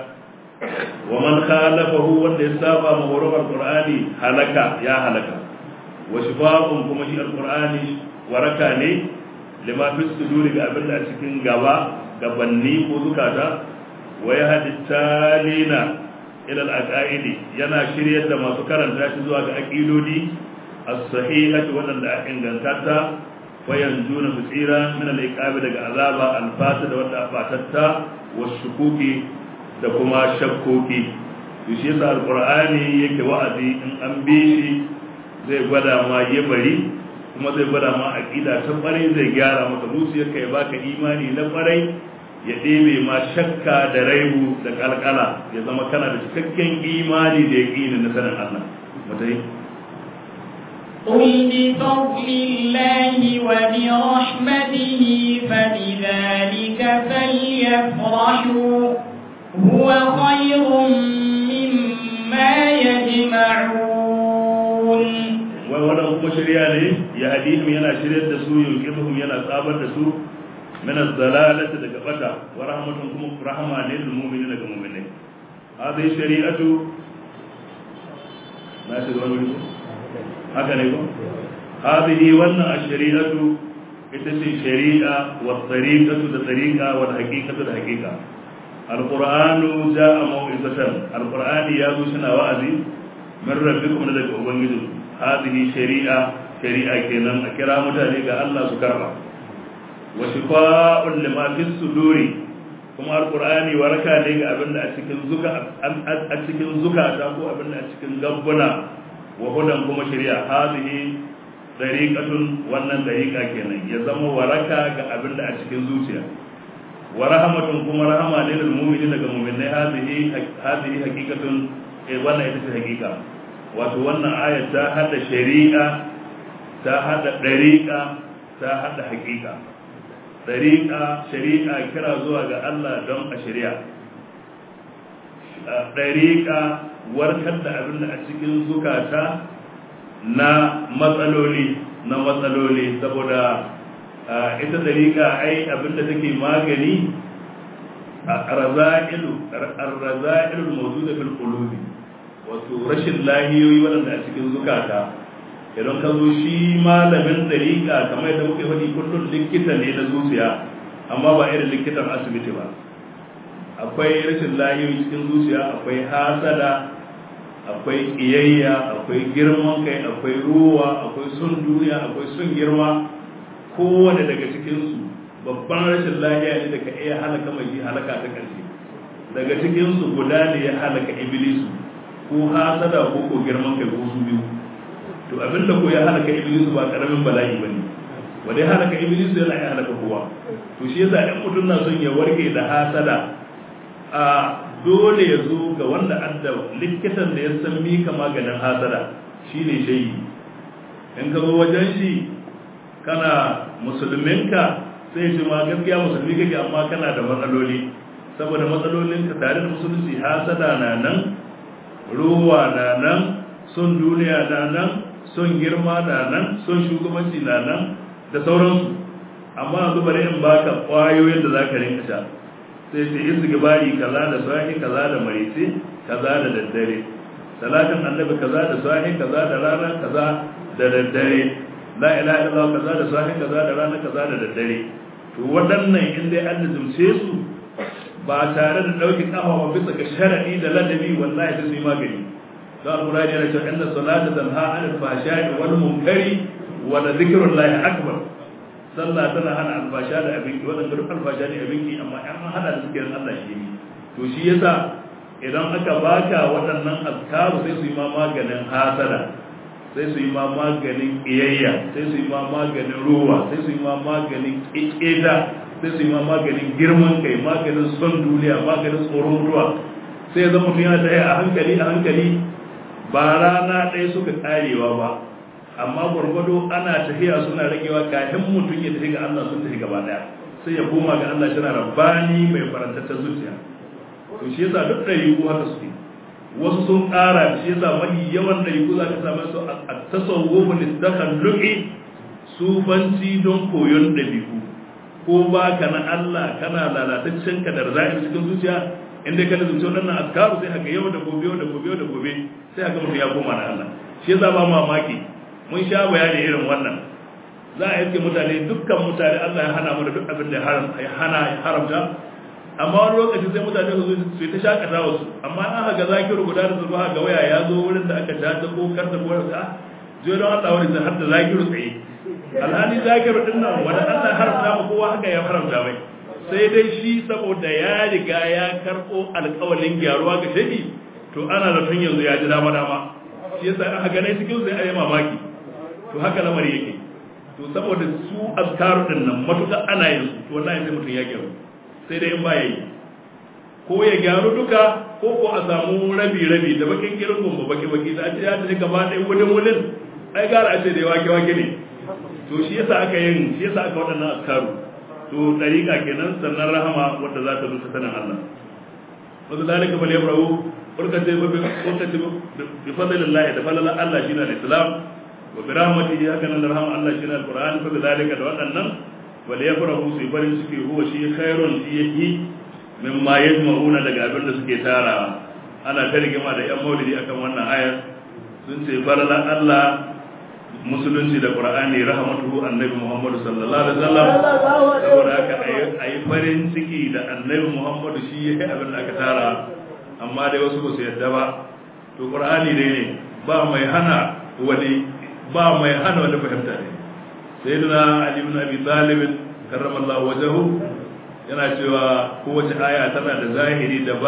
wa man khalafahu wanda ya saba ma horon alqur'ani halaka ya halaka wa shifa'un kuma shi alqur'ani waraka ne lima fi suduri ga abinda a cikin gabanni ko zukata wa ya hadittalina ila al-aqaidi yana shiryar da masu karanta shi zuwa ga aqidodi as-sahihati wadanda a ingantata wa yanjuna tsira min al-iqabi daga azaba al-fasida wanda afatatta wa shukuki da kuma shakkoki shi yasa al-qur'ani yake wa'azi in an bi shi zai gwada ma bari kuma zai gwada ma aqida ta kwarai zai gyara maka zuciyarka ya baka imani na kwarai ya ɗebe ma shakka da raibu da kalkala ya zama kana da cikakken imani da yaqini na sanin Allah mutai قل بفضل الله وبرحمته فبذلك فليفرحوا هو خير مما يجمعون wannan kuma shari'a ne ya hadihim yana shiryar da su yunqidhum yana tsabar da su min az-zalalati daga bata wa rahmatun kuma rahama ne lil mu'minina daga mu'minai hadhihi shari'atu na shi wani haka ne ko hadhihi wannan ash-shari'atu ita ce shari'a wa tariqatu da tariqa wa haqiqatu da haqiqa al-qur'anu ja'a mau'izatan al-qur'ani ya zo shina wa'azi min rabbikum daga ubangijinku هذه شريعة كنن أكرا متاني الله سكرا وشفاء لما في الصدور كما القرآن وركا لك أبن أتكن زكاة تاكو أبن أتكن غبنا وهدى كما شريعة هذه طريقة وانا طريقة كنن يزم وركا أبن أتكن زوتيا ورحمة كما رحمة للمؤمنين كمؤمنين هذه حقيقة وانا إتسي حقيقة wato wannan aya ta hada shari'a ta hada dariqa ta hada haqiqa dariqa shari'a kira zuwa ga Allah don a shari'a dariqa warkar da abin da a cikin zukata na matsaloli saboda ita dariqa ai abin da take magani ar-raza'ilul mawjuda fil qulubi wato rashin lahiyoyi waɗanda a cikin zukata idan ka zo shi malamin dariƙa kamar yadda muke faɗi kullum likita ne na zuciya amma ba irin likitan asibiti ba akwai rashin lahiyoyi cikin zuciya akwai hasada akwai ƙiyayya akwai girman kai akwai ruwa akwai son duniya akwai son girma kowane daga cikinsu babban rashin lahiya ne da ka iya halaka mai halaka ta ƙarshe daga cikinsu guda ne ya halaka iblisu ko hasada ko girman kai ko su biyu. To abinda ko ya halaka iblis ba karamin bala'i bane, wanda ya halaka iblis yana ya halaka kowa. To shi yasa in mutum na son ya warke da hasada, a dole ya zo ga wanda adda likitan da ya san mika maganin hasada, shine shehi. In ka zo wajen shi kana musulminka sai ce ma gaskiya musulmi kake amma kana da matsaloli, saboda matsalolinka tare da musulunci hasada na nan, ruwa na nan, son duniya na nan, son girma na nan, son shugabanci na nan da sauransu. Amma yanzu bari in baka kwayoyin da zaka rinka sha, sai ce istighfari kaza da sahi kaza da marice kaza da daddare, salatin annabi kaza da sahi kaza da rana kaza da daddare, la ilaha illallah kaza da sahi kaza da rana kaza da daddare. To waɗannan in dai an lazumce su ba tare da ɗauki ƙafa bisa ga sharaɗi da ladabi, wallahi sai su yi magani. Don Al-Qur'ani yana cewa inna salata tanha 'anil fahsha'i wal munkari wa la dhikrullahi akbar. Sallah tana hana alfasha da abinki, wadanda duk alfasha ne abinki, amma an hada da zikirin Allah shi ne. To shi yasa idan aka baka waɗannan azkaru sai su yi ma maganin hasada, sai su yi ma maganin iyayya, sai su yi ma maganin ruwa, sai su yi ma maganin ƙiƙeda, sai su yi ma maganin girman kai, maganin son duniya, maganin tsoron mutuwa. Sai zama mutum yana tsaye a hankali ba rana ɗaya suka ƙarewa ba, amma gwargwado ana tafiya suna ragewa kafin mutum ya tafi ga Allah sun tafi gaba ɗaya, sai ya koma ga Allah shina rabbani mai farantaccen zuciya. To shi yasa duk ɗariƙu haka suke, wasu sun ƙara, shi yasa mafi yawan ɗariƙu za ka same su a tasawwufin istakhalluqi, sufanci don koyon ɗabi'u. Ko ba ka na Allah kana lalataccen ka da ra'ayi cikin zuciya, inda ka nazarci wannan azkaru sai haka yau da gobe sai haka mutum ya koma na Allah. Shi yasa ba mamaki mun sha bayani irin wannan, za a iske mutane, dukkan mutane Allah ya hana mu da duk abin da ya haramta, amma wani lokaci sai mutane su ta shakata wasu, amma an haka zakiru guda da zuwa ga waya ya zo wurin da aka ta ko karta ko wata jiyo don Allah wani har da zakiru tsaye. Alhali zakiru din nan wanda Allah haramta mu kowa haka ya haramta mai, sai dai shi saboda ya riga ya karɓo alƙawalin gyaruwa ga shadi, to ana da tun yanzu ya ji dama shi yasa aka gane cikin sai ayi mamaki. To haka lamari yake. To saboda su azkaru din nan matuƙa ana yin su, to wallahi sai mutum ya gyaru, sai dai in ba ya yi, ko ya gyaru duka ko a samu rabi da bakin kirkun ba baki da ya tafi gaba ɗaya wulin ai gara a ce da wake ne. To shi yasa aka waɗannan azkaru. To ɗariƙa kenan, sannan rahama wadda za ta zuta sanin Allah. Wasu zalika bal yabrahu urkate bi fadlillahi, da fadlan Allah shine al-Islam, wa bi rahmatihi haka nan rahama Allah shine al-Qur'an. Fa zalika da waɗannan wal yafrahu su farin ciki, huwa shi khairun fihi mimma yajma'una, daga abin da suke tarawa. Ana ta rigima da yan maulidi akan wannan ayar, sun ce fadlan Allah musulunci da Qur'ani, rahmatuhu annabi Muhammad sallallahu alaihi wasallam. Saboda haka ayi farin ciki da annabi Muhammad shi yake abin da aka tara, amma dai wasu ba su yadda ba. To Qur'ani dai ne ba mai hana wani fahimta ne. Sayyidina Ali ibn Abi Talib karramallahu wajhahu yana cewa kowace aya tana da zahiri da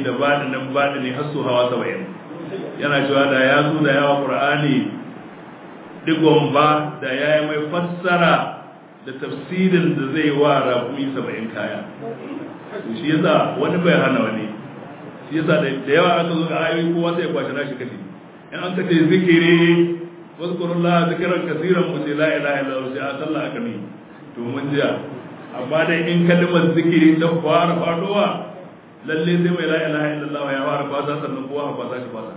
batini har su hawa 70. Yana cewa da ya zo da yawa Qur'ani digon ba da ya yi mai fassara da tafsirin da zai wa raƙumi 70 kaya. Shi yasa wani bai hana wani, shi yasa da yawa aka zo ga ayoyi kowa sai ya kwashi nashi kashi. In an kace zikiri wazkurullah zikran kaseeran mu ce la ilaha illallah sai a sallah aka mi, to mun jiya. Amma dai in kalmar zikiri ta fara fadowa, lalle sai mai la ilaha illallah ya fara fasa, sannan kowa ha fasa shi fasa.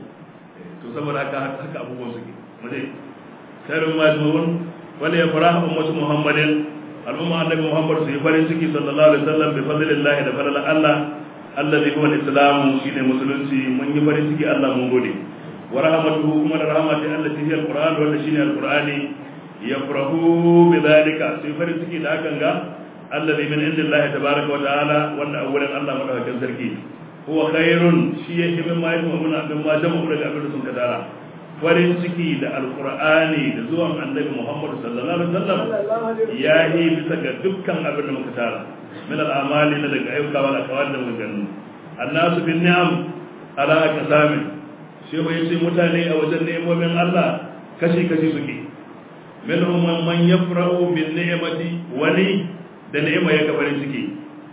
To saboda haka abubuwan suke mu dai khairul majmu'un wala yafrahu ummatu Muhammadin, al'umma annabi Muhammad su yi farin ciki sallallahu alaihi wasallam bi fadlillah, da fadlan Allah alladhi huwa al-islam, shine musulunci. Mun yi farin ciki Allah mun gode. Wa rahmatuhu, kuma da rahmati allati hiya al-Qur'an, wanda shine al-Qur'ani. Yafrahu bi dhalika, su yi farin ciki da hakan ga alladhi min indillahi tabaaraka wa ta'ala, wanda awwalan Allah madaukakin sarki. Huwa khairun, shi yake min ma yajma'una min ma jama'u daga abin da sun kadara. Farin ciki da alkur'ani da zuwan annabi Muhammad sallallahu alaihi wasallam ya yi bisa ga dukkan abin da muka tara min al'amali na daga ayyuka wal aqwal da muka gani. Annasu bin ni'am ala kasami, shehu yace mutane a wajen ni'imomin Allah kashi suke minhum man yafrahu bin ni'mati wani da ni'ima ya kafarin ciki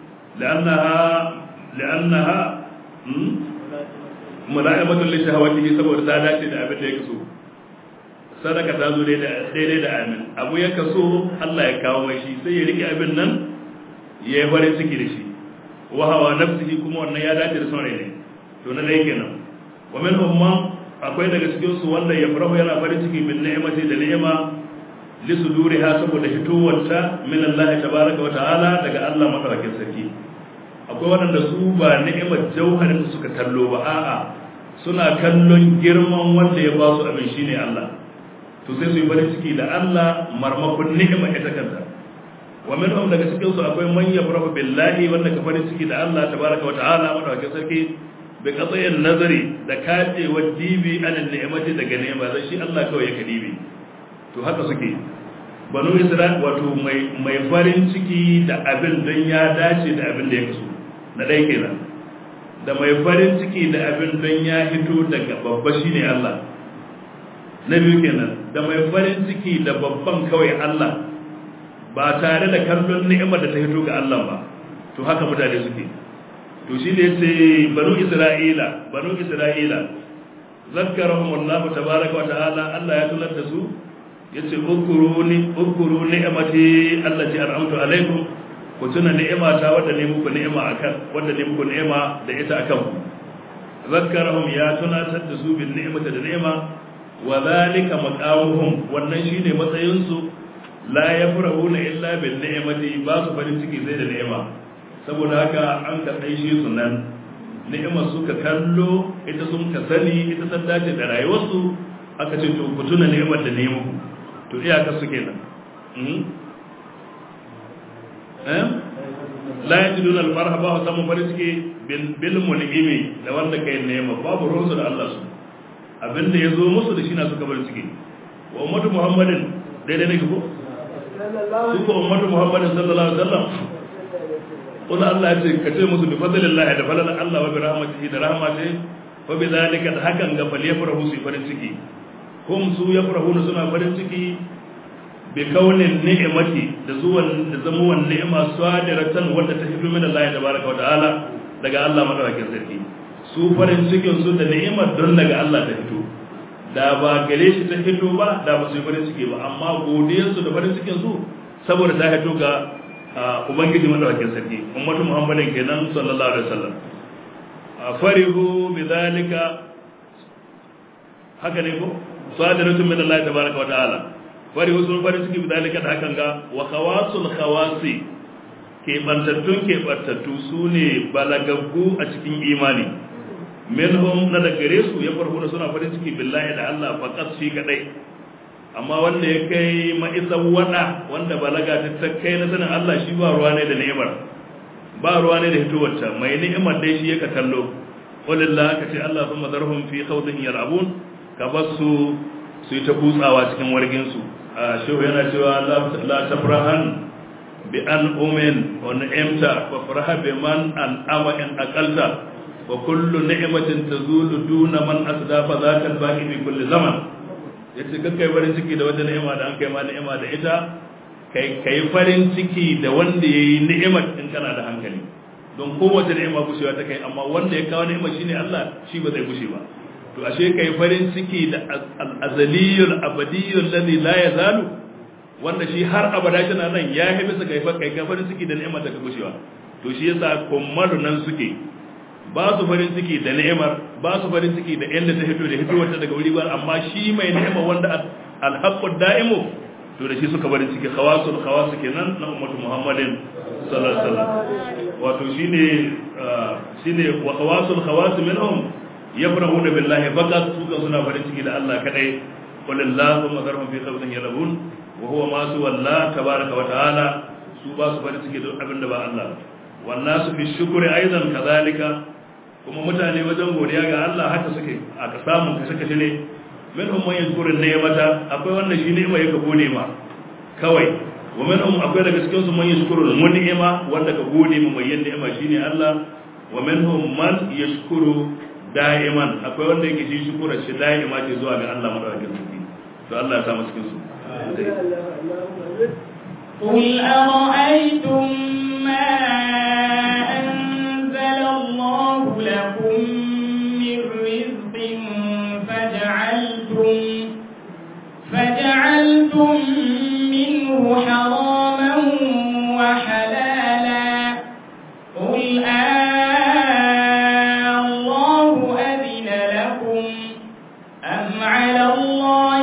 la'annaha mula'imatu li shahawatihi saboda ta dace da abin da yake so sadaka ta zo daidai da amin abu ya kaso Allah ya kawo mai shi sai ya rike abin nan ya yi farin ciki da shi wa hawa nafsihi kuma wannan ya dace da son rai ne to na dai kenan wa min umman akwai daga cikin su wanda ya farahu yana farin ciki min ni'imati da ni'ima li suduriha saboda fitowarta min Allah tabaraka wa ta'ala daga Allah madaukakin sarki akwai wanda su ba ni'imar jauharin suka kallo ba a'a suna kallon girman wanda ya ba su abin shine Allah to sai su yi farin ciki da Allah marmakon ni'ima ita kanta wa minhum daga cikin su akwai man yafrahu billahi wanda ka farin ciki da Allah tabaraka wa ta'ala madaukakin sarki bi qat'in nazari da kace wa dibi anan ni'imati daga ni'ima zai shi Allah kawai ya kadibi to haka suke banu Isra'il wato mai farin ciki da abin don ya dace da abin da ya kaso na dai kenan da mai farin ciki da abin don ya hito daga babba shine Allah na biyu kenan da mai farin ciki da babban kawai Allah ba tare da kallon ni'imar da ta hito ga Allah ba to haka mutane suke to shi ne yace banu Isra'ila zakkarahum Allah tabaaraka wa ta'ala Allah ya tunar da su yace ukuru ni'amati allati an'amtu alaikum ku tuna ni'imata wadda ne muku ni'ima da ita akan ku zakkarahum ya tunatar da su bin ni'imata da ni'ima wa zalika maqamuhum wannan shine matsayin su la yafrahuna illa bin ni'mati ba su farin ciki sai da ni'ima saboda haka an ka daishe su nan ni'imar suka kallo ita sun ka sani ita ta dace da rayuwarsu aka ce to ku tuna ni'imar da ne muku to iyaka su kenan la yajiduna al-farha ba samu farin ciki bil mulhimi da wanda kai ni'ima babu rusu da Allah su abinda ya zo musu da shi na suka bar ciki wa ummatu muhammadin daidai ne ko su ko ummatu muhammadin sallallahu alaihi wasallam wanda Allah ya ce ka ce musu bi fadlillahi da fadlan Allah wa bi rahmatihi da rahmatihi wa bi zalika da hakan ga fal yafrahu su farin ciki hum su yafrahuna suna farin ciki bi kaunin ni'mati da zuwan da zamuwan ni'ima sadiratan wanda ta hidu min Allah tabaaraka wa ta'ala daga Allah madaukakin sarki su farin cikin su da ni'imar don daga Allah ta fito da ba gare shi ta fito ba da ba su yi farin ciki ba amma godiyar su da farin cikin su saboda ta fito ga ubangiji madaukakin sarki ummatu muhammadin kenan sallallahu alaihi wasallam farihu bidhalika haka ne ko sadiratun min Allah tabaaraka wa ta'ala farihu sun farin ciki bidhalika da hakan ga wa khawasul khawasi keɓantattu su ne balagaggu a cikin imani minhum na da gare su ya farko da suna farin ciki billahi da Allah faqat shi kadai amma wanda ya kai ma'isan wada wanda balaga ta kai na sanin Allah shi ba ruwa ne da ni'imar ba ruwa ne da hitowarta mai ni'imar dai shi yake kallo wallahi ka ce Allah thumma darhum fi khawdin yal'abun ka basu su yi ta kutsawa cikin wargin su shehu yana cewa la tafrahan bi an umin wa ni'imta wa faraha bi man an ama in aqalta wa kullu ni'matin tazulu duna man asdafa zaka al-baqi bi kulli zaman yace kai farin ciki da wanda ni'ima da an kai ma ni'ima da ita kai farin ciki da wanda yayi ni'imar in kana da hankali don kowace ni'ima gushewa ta kai amma wanda ya kawo ni'ima shine Allah shi ba zai gushe ba to ashe kai farin ciki da al-azaliyul abadiyul ladhi la yazalu wanda shi har abada shi nan ya yi bisa kai farin ciki da ni'imar da ka gushewa to shi yasa kummalu nan suke ba su farin ciki da ni'imar ba su farin ciki da inda ta hito da hitowar ta daga wuri ba amma shi mai ni'ima wanda al-haqqud da'imu to da shi suka farin ciki khawasu kenan na ummatu muhammadin sallallahu alaihi wasallam wato shine wa khawasul khawas minhum yafrahuna billahi faqat su kan suna farin ciki da Allah kadai walillahu madarhum fi khawdin yalabun wa huwa ma su wallah tabaaraka wa ta'ala su ba su farin ciki da abinda ba Allah wannan su fi shukri aidan kadhalika kuma mutane wajen godiya ga Allah haka suke aka samu kashe ne minhum man yashkuru ni'mata akwai wanda shi ni'ima yake gode ma kawai wa minhum akwai daga cikin su man yashkuru al-mun'ima wanda ka gode ma mai ni'ima shine Allah wa minhum man yashkuru da'iman akwai wanda yake shi shukura shi da'ima ce zuwa ga Allah madaukakin sarki to Allah ya sa mu cikin su قل أرأيتم ما أنزل الله لكم من رزق فجعلتم منه حراما وحلالا قل الله أذن لكم أم على الله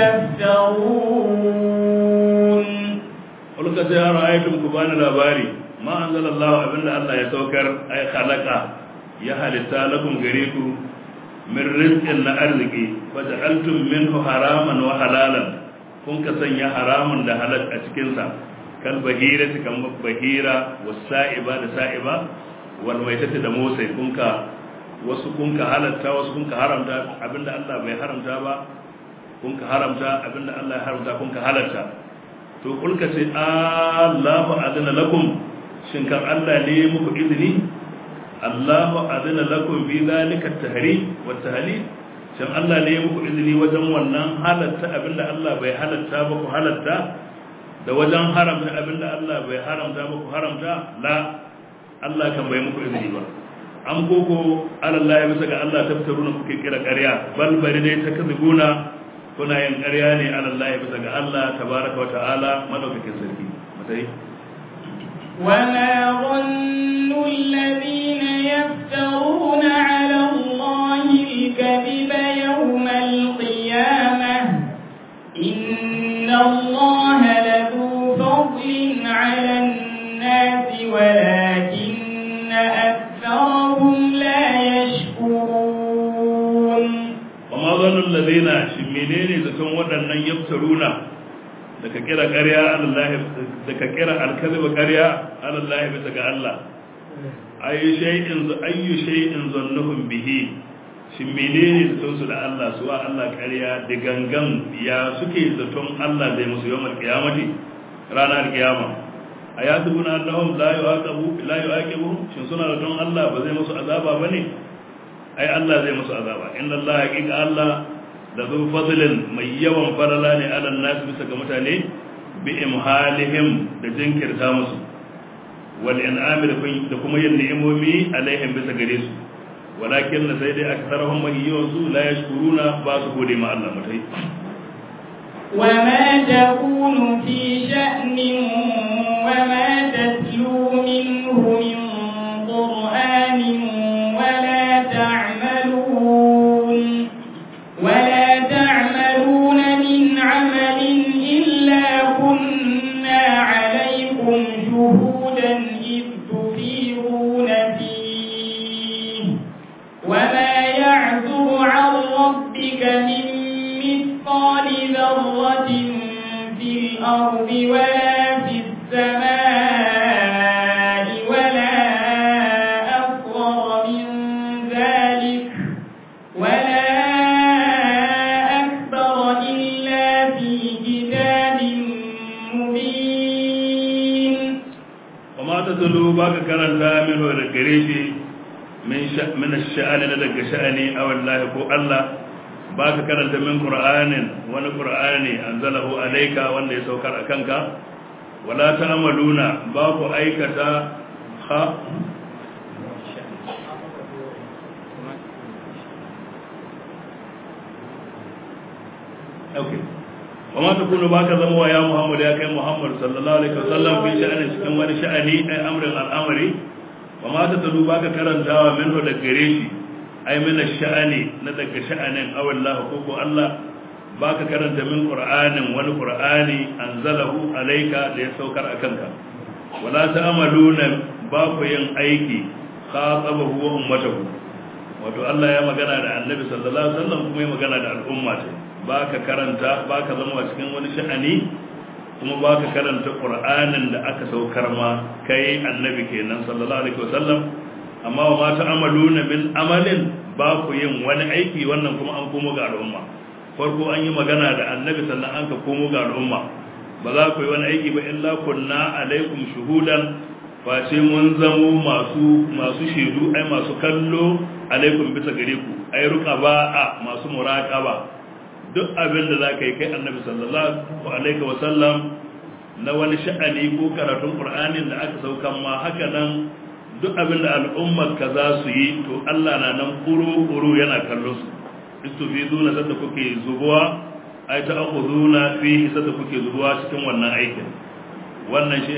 تفترون قل قد رأيتم كبان الأباري ما أنزل الله أبن الله يتوكر أي خلق يهلتا لكم غريكم من رزق لأرزقي فجعلتم منه حراما وحلالا kun ka sanya haramun da halal a cikinsa kan bahira ta kan bahira wasa'iba da sa'iba wal maitata da motsai wasu kun ka halatta wasu kun ka haramta abinda Allah bai haramta ba kun ka haramta abinda Allah ya haramta kun ka halatta to kulka ce Allahu adana lakum shin kan Allah ne muku izini Allahu adana lakum bi zalika at-tahrim wa at-tahlil shin Allah ne muku izini wajen wannan halatta abinda Allah bai halatta ba ku halatta da wajen haramta abinda Allah bai haramta ba ku haramta la Allah kan bai muku izini ba an koko alallahi bisa ga Allah taftaruna kuke kira ƙarya bal bari dai takzibuna kuna yin ƙarya ne alallahi bisa ga Allah tabaraka wa ta'ala madaukakin sarki mutai وما ظن الذين يفترون على الله الكذب يوم القيامة إن الله لذو فضل على الناس ولكن أكثرهم لا يشكرون وما ظن الذين شمينين زكون ودنن يفترون daga kira ƙarya alallahi daga kira alkaziba ƙarya alallahi bisa ga Allah ayyu shay'in zannuhum bihi shin menene zaton su da Allah su wa Allah ƙarya da gangan ya suke zaton Allah zai musu yawmal qiyamati ranar qiyama ayatuna annahum la yu'aqibu shin suna zaton Allah ba zai musu azaba bane ai Allah zai musu azaba inna Allah haqiqa Allah da zu fadlin mai yawan farala ne alal nas bisa ga mutane bi imhalihim da jinkirta musu wal in'ami da kuma yin ni'imomi alaihim bisa gare su walakin sai dai aktharuhum yawan su la yashkuruna ba su gode ma Allah mutai وما تكون في شأن وما تتلو منه من قرآن ولا تعملون من عمل إلا كنا عليكم شهودا إذ تفيضون فيه وما يعزب عن ربك من مثقال ذرة في الأرض ولا في السماء ولا أصغر من ذلك ولا أكبر إلا في كتاب مبين وما تتلو باك كرنتا منه الكريشي من الشأن لدك شأني أو الله كو الله باك كرنتا من قرآن وانا قرآن أنزله عليك وانا يسوكر أكنك ولا تعملون باكو أيكتا okay وما تكون باك زموا يا محمد يا كي محمد صلى الله عليه وسلم في شأن سكن wani sha'ani ay amrin al'amari وما تتلو باك karantawa minhu da gare shi ay min ash-sha'ani na daga sha'anin aw Allah ko Allah baka karanta min qur'anin wani qur'ani anzalahu alayka da ya saukar akanka wala ta'maluna ba ku yin aiki khatabahu wa ummatahu wato Allah ya magana da annabi sallallahu alaihi wasallam kuma ya magana da al'umma ta baka karanta baka zama cikin wani sha'ani kuma baka karanta qur'anin da aka saukar ma kai annabi kenan sallallahu alaihi wasallam amma wa ma ta'maluna min amalin ba ku yin wani aiki wannan kuma an komo ga al'umma farko an yi magana da annabi sannan an ka komo ga al'umma ba za ku yi wani aiki ba illa kunna alaikum shuhudan face mun zamo masu shaidu ai masu kallo alaikum bisa gare ku ai ruqaba a masu muraqaba duk abin da zaka yi kai annabi sallallahu alaihi wasallam na wani sha'ani ko karatun qur'anin da aka saukan ma haka nan duk abin da al'ummar ka za su yi to Allah na nan kuru yana kallon su istufiduna sadda kuke zubuwa ai ta'khuduna fihi sadda kuke zubuwa cikin wannan aikin wannan shi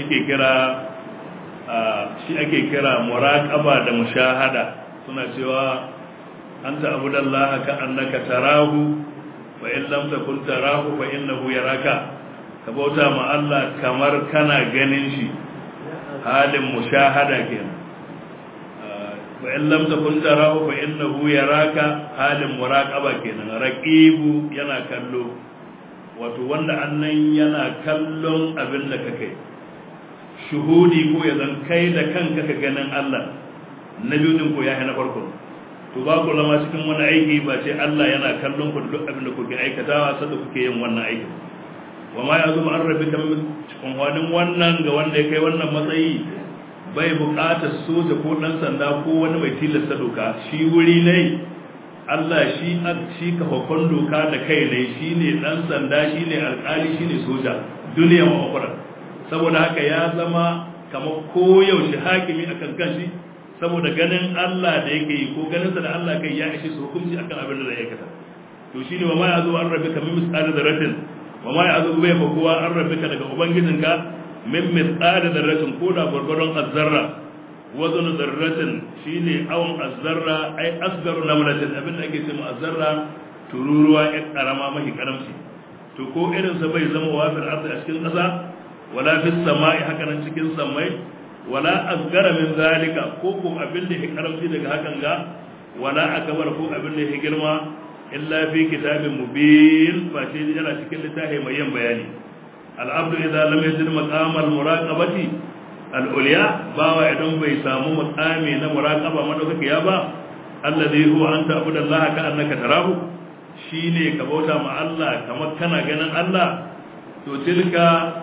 ake kira muraqaba da mushahada suna cewa anta abudallaha ka annaka tarahu fa in lam takun tarahu fa innahu yaraka ka bauta ma Allah kamar kana ganin shi halin mushahada kenan fa in lam takun tarahu fa innahu yaraka halin muraqaba kenan raqibu yana kallo wato wanda annan yana kallon abin da kake shuhudi ko ya zan kai da kanka ka ganin Allah na biyu din ko ya na farko to ba ku lama cikin wani aiki ba ce Allah yana kallon ku duk abin da kuke aikatawa sanda kuke yin wannan aikin wa ma ya zuma an rabi ta cikin wani wannan ga wanda ya kai wannan matsayi bai buƙatar soja ko ɗan sanda ko wani mai tilasta doka shi wuri ne Allah shi ka hukun doka da kai ne shi ne ɗan sanda shi ne alƙali shi ne soja duniya ma'akwara saboda haka ya zama kamar koyaushe hakimi akan kanshi saboda ganin Allah da yake yi ko ganinsa da Allah kai ya ishe su hukunci akan abin da zai aikata to shine wa ma yazu an rabbika min misqali dharratin wa ma yazu bai ba kowa an rabbika daga ubangijinka min misqali dharratin ko da gurgurun azzarra wazn dharratin shine awon azzarra ai asgaru namlatin abin da ake cewa azzarra tururuwa ya karama mahi karamci to ko irin sa bai zama wafil ardi a cikin kasa wala fis samai haka nan cikin samai wala asgara min zalika ko abin da ya karamci daga hakan ga wala akbar ko abin da ya girma illa fi kitabin mubin fa shi yana cikin littafi mai yin bayani al-abdu idza lam yajid maqam al-muraqabati al-ulya bawa idan bai samu maqami na muraqaba madaukakiya ba alladhi huwa anta abudallaha ka annaka tarahu shine ka bauta ma Allah kamar kana ganin Allah to tilka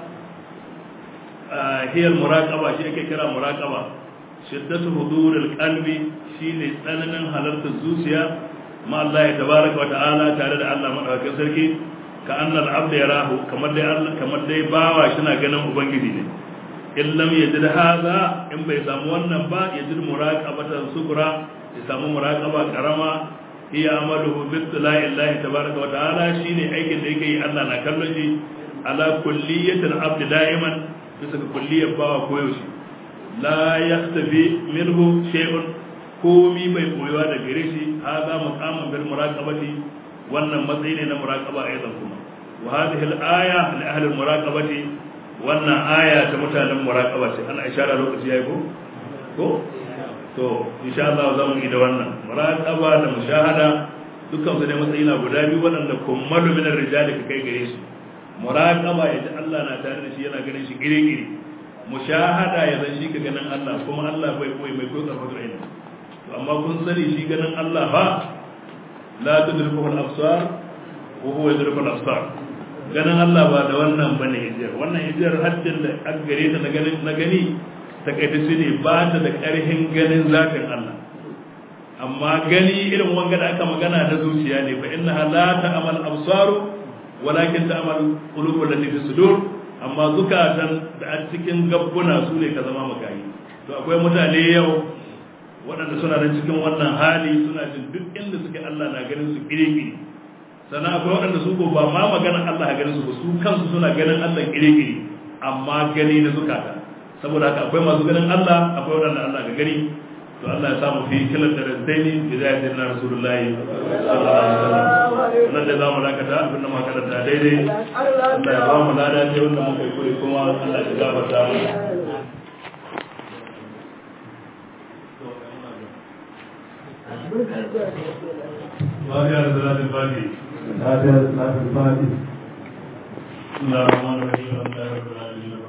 هي المراقبة شيء كرا مراقبة شدة حضور القلب شيء لسنن حلرت الزوسيا مع الله تبارك وتعالى تعالى الله مدaukakin sarki ka annal abd yarahu kamar dai bawa shina ganin ubangiji ne in lam yajid hadha in bai samu wannan ba yajid muraqabatan sugura ya samu muraqaba karama hiya amaluhu bi illahi tabaraka wa ta'ala shine aikin da yake yi Allah na kallon shi ala kulliyatil abd da'iman bisa ga kulliyar bawa koyaushe la yaktafi minhu shay'un komi bai koyuwa da gare shi hada maqaman bil muraqabati wannan matsayi ne na muraqaba aidan kuma wa hadhihi al aya li ahli al muraqabati wannan aya ta mutanen muraqaba ce ana ishara lokaci yayi ko to insha Allah za mu yi da wannan muraqaba da mushahada dukkan su ne matsayi na guda biyu waɗanda kummalu min ar-rijali kai gare shi muraqaba yaji Allah na tare da shi yana ganin shi gire-gire mushahada ya zan shi ka ganin Allah kuma Allah bai koyi mai koyi karfafa ina to amma kun sani shi ganin Allah ba la tudriku al-absar wa huwa yudriku al-absar ganin Allah ba da wannan bane hijjar wannan hijjar haddin da aka gare ta na gani takaitacce ne ba ta da karhin ganin zatin Allah amma gani irin wanga da aka magana da zuciya ne fa innaha la ta'mal absaru walakin ta'mal qulubul lati fi sudur amma zukatan da a cikin gabbuna su ne ka zama makayi to akwai mutane yau waɗanda suna da cikin wannan hali suna jin duk inda suke Allah na ganin su kire-kire sannan akwai waɗanda su ko ba ma magana Allah a ganin su ba su kansu suna ganin Allah kire-kire amma gani na zukata saboda haka akwai masu ganin Allah akwai waɗanda Allah ga gani to Allah ya samu fi kilan da rasaini bi zaidin na rasulullahi sallallahu alaihi wasallam nan da zamu dakata abin da muka karanta daidai Allah ya ba mu lada da wanda muka yi kuma Allah ya gafarta mana فاتحة صلاة الفاتحة فاتحة صلاة الفاتحة بسم الله الرحمن الرحيم الحمد لله رب العالمين